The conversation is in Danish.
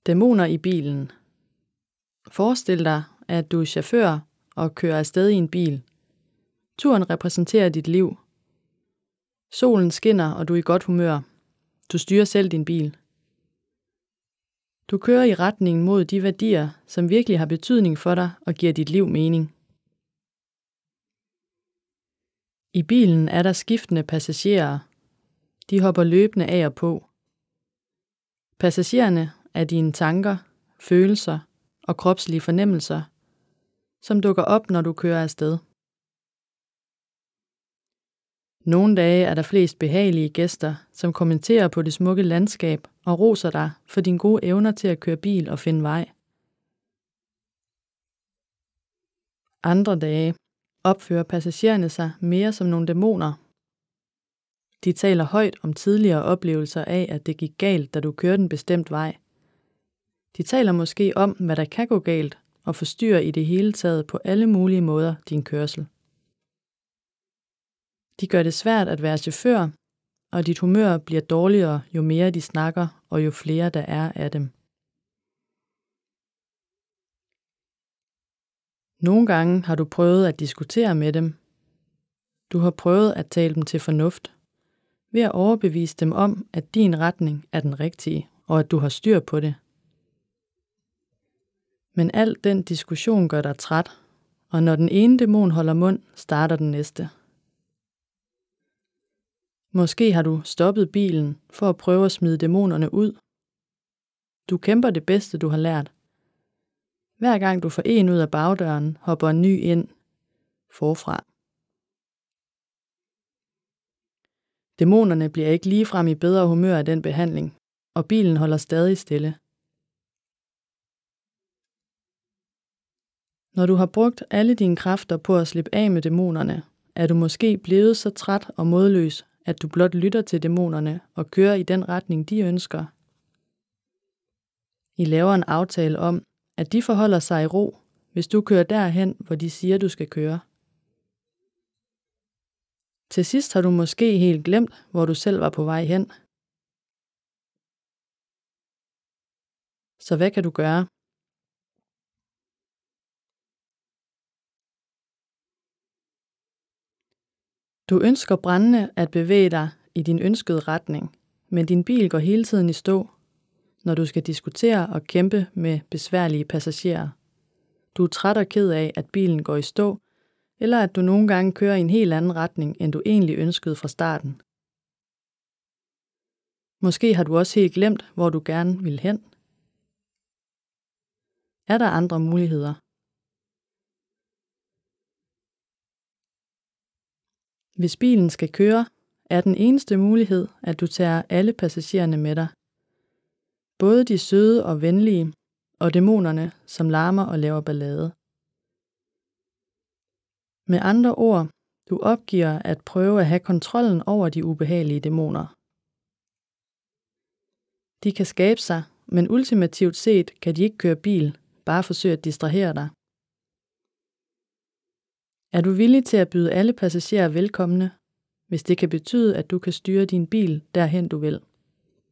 Dæmoner i bilen. Forestil dig, at du er chauffør og kører afsted i en bil. Turen repræsenterer dit liv. Solen skinner, og du er i godt humør. Du styrer selv din bil. Du kører i retning mod de værdier, som virkelig har betydning for dig og giver dit liv mening. I bilen er der skiftende passagerer. De hopper løbende af og på. Passagererne er dine tanker, følelser og kropslige fornemmelser, som dukker op, når du kører afsted. Nogle dage er der flest behagelige gæster, som kommenterer på det smukke landskab og roser dig for dine gode evner til at køre bil og finde vej. Andre dage opfører passagererne sig mere som nogle dæmoner. De taler højt om tidligere oplevelser af, at det gik galt, da du kørte en bestemt vej. De taler måske om, hvad der kan gå galt, og forstyrrer i det hele taget på alle mulige måder din kørsel. De gør det svært at være chauffør, og dit humør bliver dårligere, jo mere de snakker, og jo flere der er af dem. Nogle gange har du prøvet at diskutere med dem. Du har prøvet at tale dem til fornuft, ved at overbevise dem om, at din retning er den rigtige, og at du har styr på det. Men al den diskussion gør dig træt, og når den ene dæmon holder mund, starter den næste. Måske har du stoppet bilen for at prøve at smide dæmonerne ud. Du kæmper det bedste, du har lært. Hver gang du får en ud af bagdøren, hopper en ny ind forfra. Dæmonerne bliver ikke ligefrem i bedre humør af den behandling, og bilen holder stadig stille. Når du har brugt alle dine kræfter på at slippe af med dæmonerne, er du måske blevet så træt og modløs, at du blot lytter til dæmonerne og kører i den retning, de ønsker. I laver en aftale om, at de forholder sig i ro, hvis du kører derhen, hvor de siger, du skal køre. Til sidst har du måske helt glemt, hvor du selv var på vej hen. Så hvad kan du gøre? Du ønsker brændende at bevæge dig i din ønskede retning, men din bil går hele tiden i stå, når du skal diskutere og kæmpe med besværlige passagerer. Du er træt og ked af, at bilen går i stå, eller at du nogle gange kører i en helt anden retning, end du egentlig ønskede fra starten. Måske har du også helt glemt, hvor du gerne vil hen. Er der andre muligheder? Hvis bilen skal køre, er den eneste mulighed, at du tager alle passagererne med dig. Både de søde og venlige, og dæmonerne, som larmer og laver ballade. Med andre ord, du opgiver at prøve at have kontrollen over de ubehagelige dæmoner. De kan skabe sig, men ultimativt set kan de ikke køre bil, bare forsøge at distrahere dig. Er du villig til at byde alle passagerer velkomne, hvis det kan betyde, at du kan styre din bil derhen du vil?